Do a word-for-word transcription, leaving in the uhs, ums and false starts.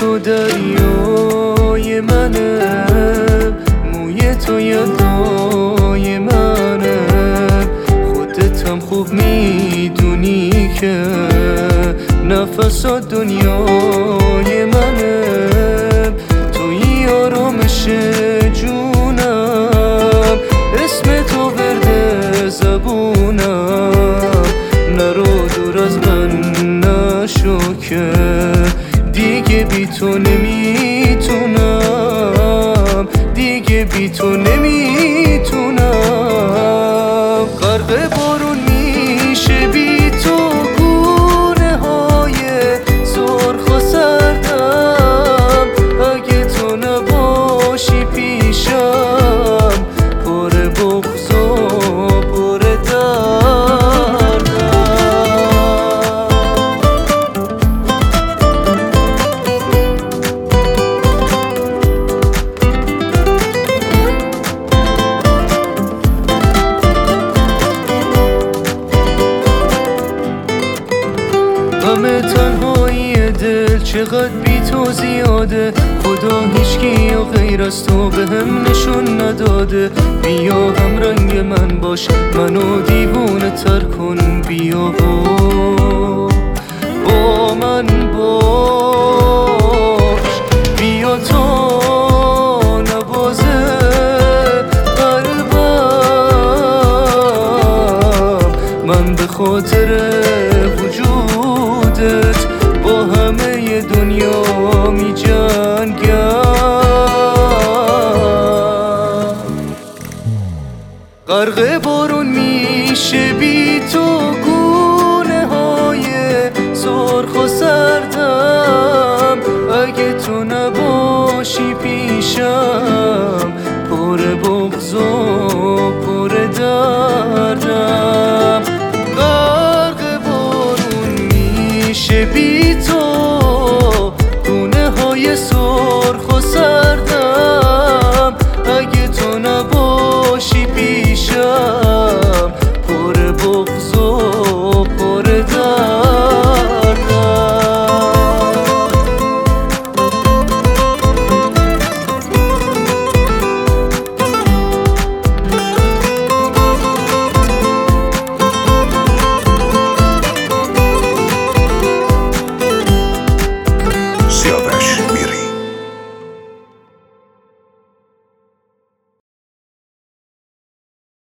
تو دریای منه، موی تو یادای منه، خودتم خوب میدونی که نفسات دنیای منه، توی آرامش جونم، اسم تو ورد زبونم، نرو دور از من نشو که دیگه بی تو نمیتونم، دیگه بی تو نمیتونم. غرق بارون میشه بی تو گونه های سرخ و سردم، اگه تو نباشی پیشم پر بغض و پر دردم. غم تنهایی دل چقدر بی تو زیاده، خدا هیچکی و غیر از تو به هم نشون نداده. بیا هم رنگ من باش، منو دیوونه تر کن، بیا و با من باش، بیا تا نبازه قلبم، من به خاطر وجودت با همه دنیا می جنگم. غرق بارون میشه بی تو گونه های سرخ و سردم، اگه تو نباشی پیشم پر بغض و